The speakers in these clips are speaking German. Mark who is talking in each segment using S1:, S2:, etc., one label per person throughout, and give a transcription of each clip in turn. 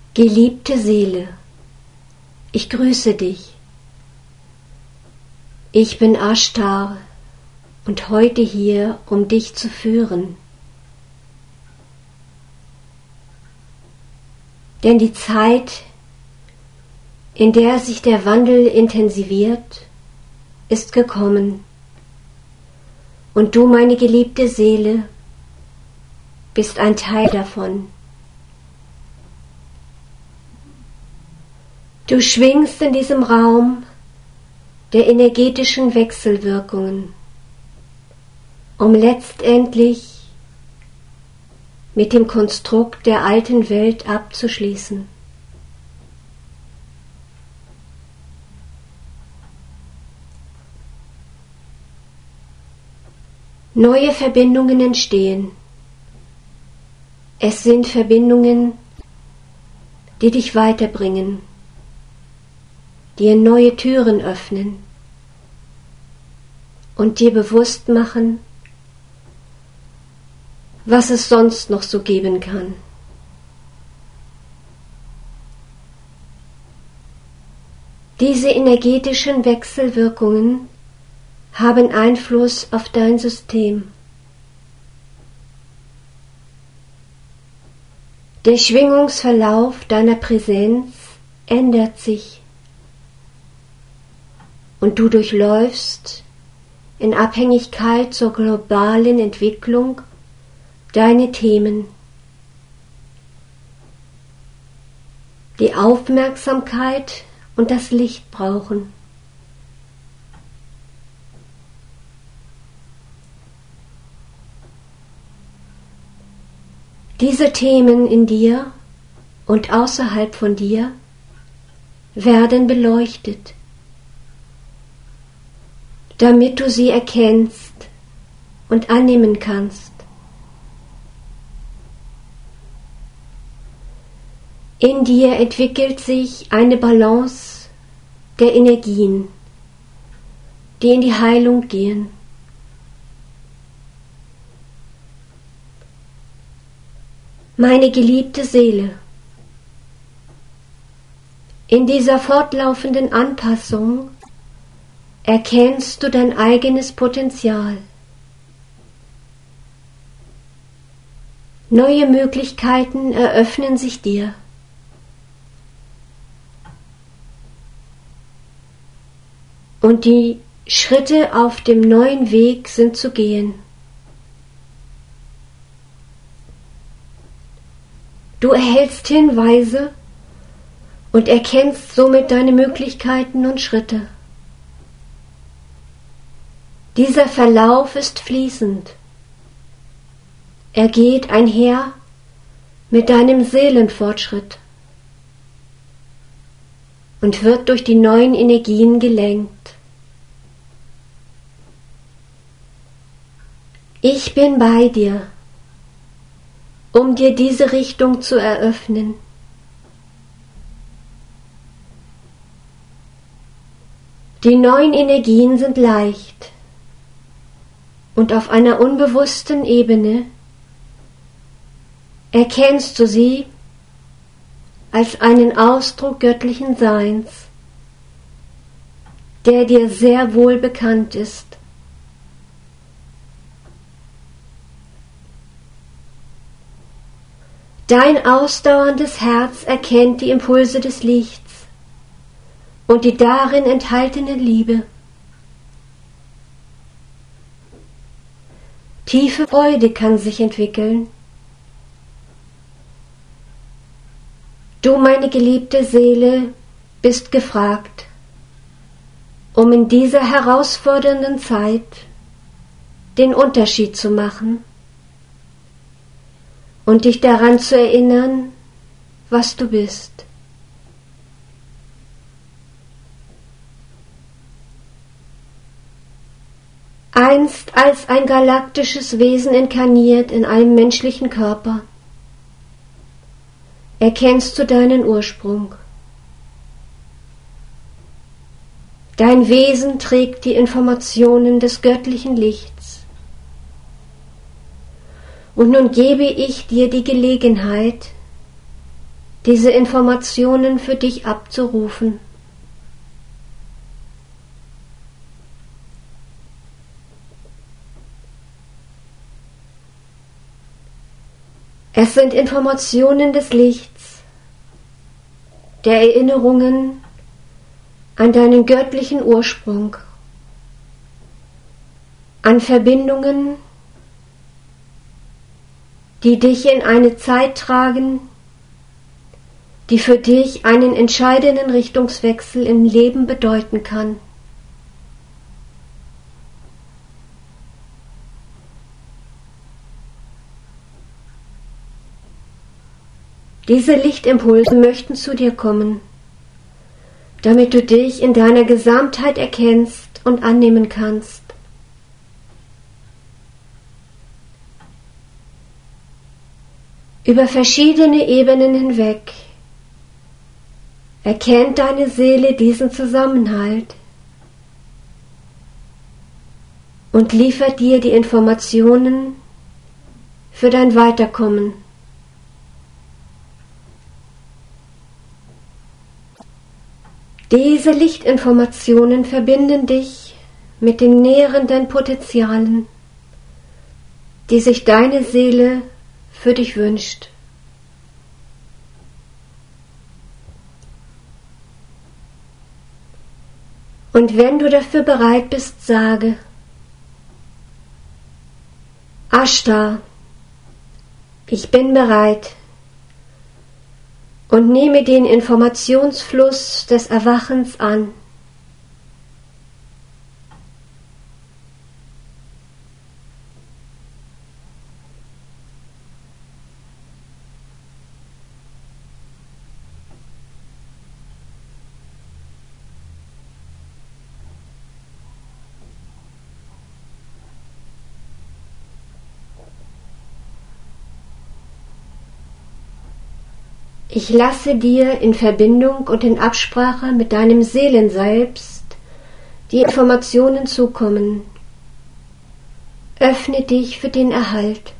S1: Geliebte Seele, ich grüße dich. Ich bin Ashtar und heute hier, um dich zu führen. Denn die Zeit, in der sich der Wandel intensiviert, ist gekommen. Und du, meine geliebte Seele, bist ein Teil davon. Du schwingst in diesem Raum der energetischen Wechselwirkungen, um letztendlich mit dem Konstrukt der alten Welt abzuschließen. Neue Verbindungen entstehen. Es sind Verbindungen, die dich weiterbringen, dir neue Türen öffnen und dir bewusst machen, was es sonst noch so geben kann. Diese energetischen Wechselwirkungen haben Einfluss auf dein System. Der Schwingungsverlauf deiner Präsenz ändert sich und du durchläufst in Abhängigkeit zur globalen Entwicklung deine Themen. Die Aufmerksamkeit und das Licht brauchen. Diese Themen in dir und außerhalb von dir werden beleuchtet, damit du sie erkennst und annehmen kannst. In dir entwickelt sich eine Balance der Energien, die in die Heilung gehen. Meine geliebte Seele, in dieser fortlaufenden Anpassung erkennst du dein eigenes Potenzial. Neue Möglichkeiten eröffnen sich dir. Und die Schritte auf dem neuen Weg sind zu gehen. Du erhältst Hinweise und erkennst somit deine Möglichkeiten und Schritte. Dieser Verlauf ist fließend. Er geht einher mit deinem Seelenfortschritt und wird durch die neuen Energien gelenkt. Ich bin bei dir, um dir diese Richtung zu eröffnen. Die neuen Energien sind leicht und auf einer unbewussten Ebene erkennst du sie als einen Ausdruck göttlichen Seins, der dir sehr wohl bekannt ist. Dein ausdauerndes Herz erkennt die Impulse des Lichts und die darin enthaltene Liebe. Tiefe Freude kann sich entwickeln. Du, meine geliebte Seele, bist gefragt, um in dieser herausfordernden Zeit den Unterschied zu machen und dich daran zu erinnern, was du bist. Einst als ein galaktisches Wesen inkarniert in einem menschlichen Körper, erkennst du deinen Ursprung. Dein Wesen trägt die Informationen des göttlichen Lichts. Und nun gebe ich dir die Gelegenheit, diese Informationen für dich abzurufen. Es sind Informationen des Lichts, der Erinnerungen an deinen göttlichen Ursprung, an Verbindungen, die dich in eine Zeit tragen, die für dich einen entscheidenden Richtungswechsel im Leben bedeuten kann. Diese Lichtimpulse möchten zu dir kommen, damit du dich in deiner Gesamtheit erkennst und annehmen kannst. Über verschiedene Ebenen hinweg erkennt deine Seele diesen Zusammenhalt und liefert dir die Informationen für dein Weiterkommen. Diese Lichtinformationen verbinden dich mit den nährenden Potenzialen, die sich deine Seele für dich wünscht. Und wenn du dafür bereit bist, sage: Ashtar, ich bin bereit, und nehme den Informationsfluss des Erwachens an. Ich lasse dir in Verbindung und in Absprache mit deinem Seelenselbst die Informationen zukommen. Öffne dich für den Erhalt.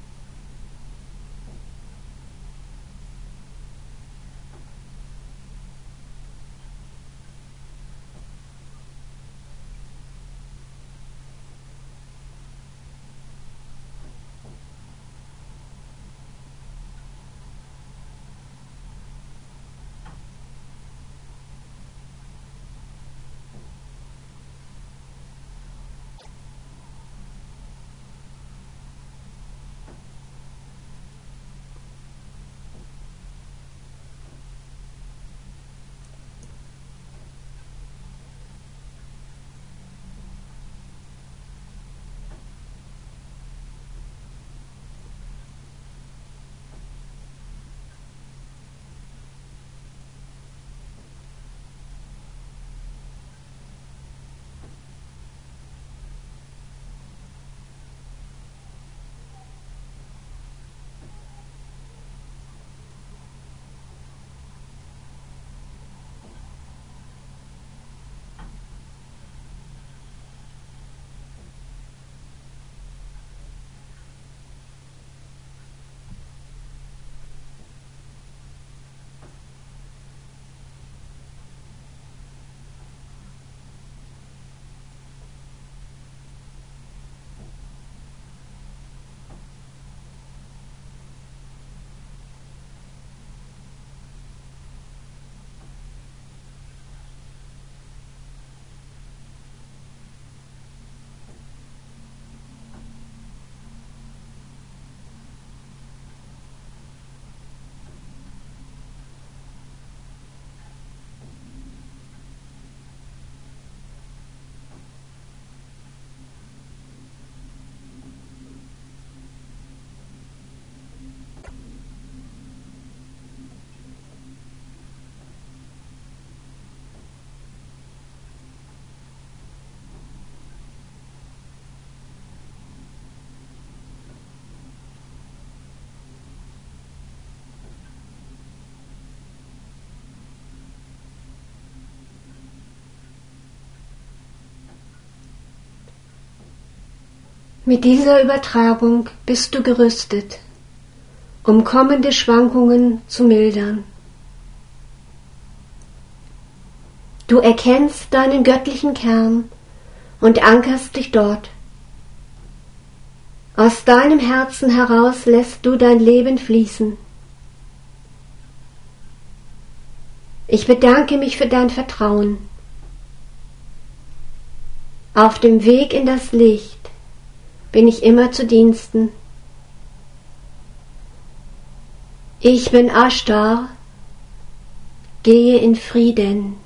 S1: Mit dieser Übertragung bist du gerüstet, um kommende Schwankungen zu mildern. Du erkennst deinen göttlichen Kern und ankerst dich dort. Aus deinem Herzen heraus lässt du dein Leben fließen. Ich bedanke mich für dein Vertrauen. Auf dem Weg in das Licht bin ich immer zu Diensten. Ich bin Ashtar, gehe in Frieden.